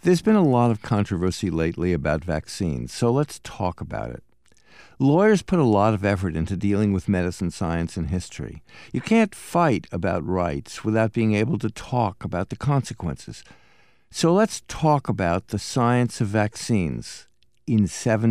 There's been a lot of controversy lately about vaccines, so let's talk about it. Lawyers put a lot of effort into dealing with medicine, science, and history. You can't fight about rights without being able to talk about the consequences. So let's talk about the science of vaccines in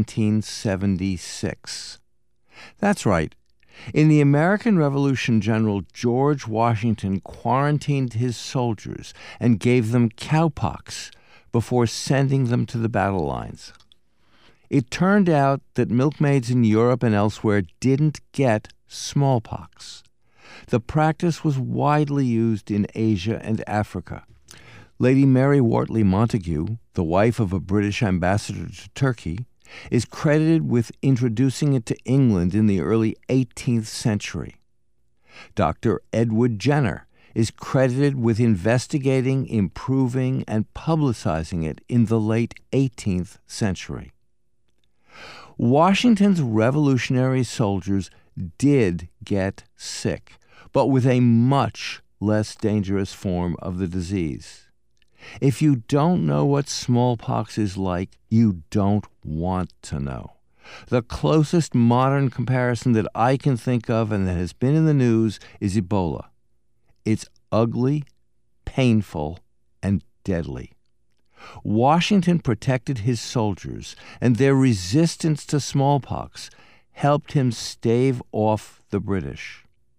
1776. That's right. In the American Revolution, General George Washington quarantined his soldiers and gave them cowpox before sending them to the battle lines. It turned out that milkmaids in Europe and elsewhere didn't get smallpox. The practice was widely used in Asia and Africa. Lady Mary Wortley Montagu, the wife of a British ambassador to Turkey, is credited with introducing it to England in the early 18th century. Dr. Edward Jenner is credited with investigating, improving, and publicizing it in the late 18th century. Washington's Revolutionary soldiers did get sick, but with a much less dangerous form of the disease. If you don't know what smallpox is like, you don't want to know. The closest modern comparison that I can think of and that has been in the news is Ebola. It's ugly, painful, and deadly. Washington protected his soldiers, and their resistance to smallpox helped him stave off the British.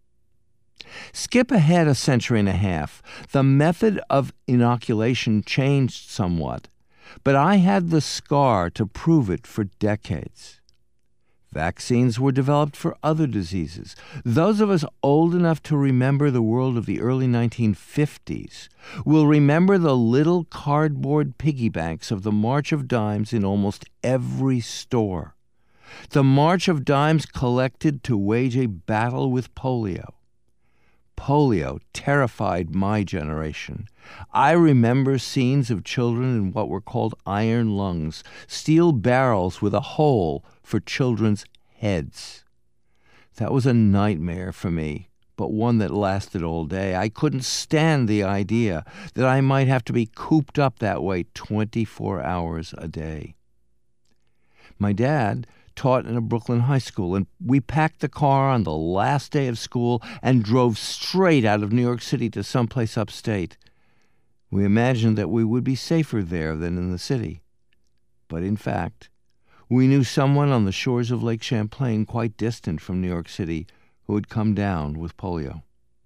Skip ahead a century and a half. The method of inoculation changed somewhat, but I had the scar to prove it for decades. Vaccines were developed for other diseases. Those of us old enough to remember the world of the early 1950s will remember the little cardboard piggy banks of the March of Dimes in almost every store. The March of Dimes collected to wage a battle with polio. Polio terrified my generation. I remember scenes of children in what were called iron lungs, steel barrels with a hole for children's heads. That was a nightmare for me, but one that lasted all day. I couldn't stand the idea that I might have to be cooped up that way 24 hours a day. My dad taught in a Brooklyn high school, and we packed the car on the last day of school and drove straight out of New York City to someplace upstate. We imagined that we would be safer there than in the city. But in fact, we knew someone on the shores of Lake Champlain, quite distant from New York City, who had come down with polio.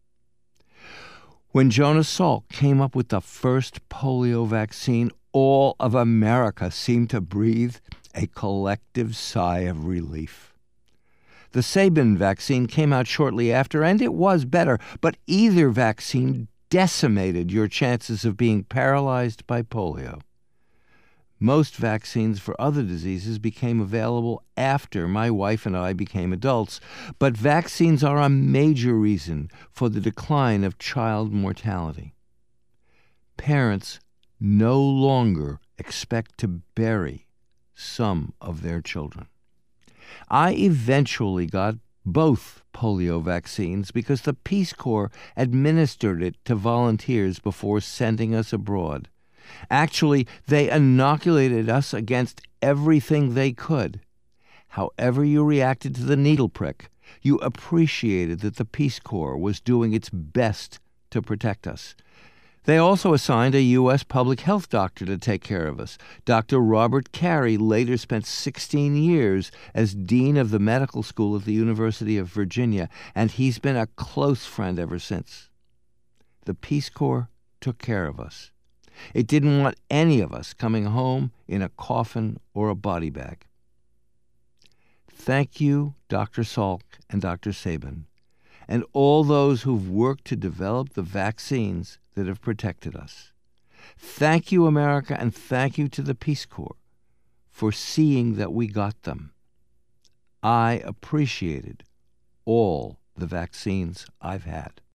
When Jonas Salk came up with the first polio vaccine, all of America seemed to breathe a collective sigh of relief. The Sabin vaccine came out shortly after, and it was better, but either vaccine decimated your chances of being paralyzed by polio. Most vaccines for other diseases became available after my wife and I became adults, but vaccines are a major reason for the decline of child mortality. Parents no longer expect to bury some of their children. I eventually got both polio vaccines because the Peace Corps administered it to volunteers before sending us abroad. Actually, they inoculated us against everything they could. However you reacted to the needle prick, you appreciated that the Peace Corps was doing its best to protect us. They also assigned a U.S. public health doctor to take care of us. Dr. Robert Carey later spent 16 years as dean of the medical school at the University of Virginia, and he's been a close friend ever since. The Peace Corps took care of us. It didn't want any of us coming home in a coffin or a body bag. Thank you, Dr. Salk and Dr. Sabin, and all those who've worked to develop the vaccines that have protected us. Thank you, America, and thank you to the Peace Corps for seeing that we got them. I appreciated all the vaccines I've had.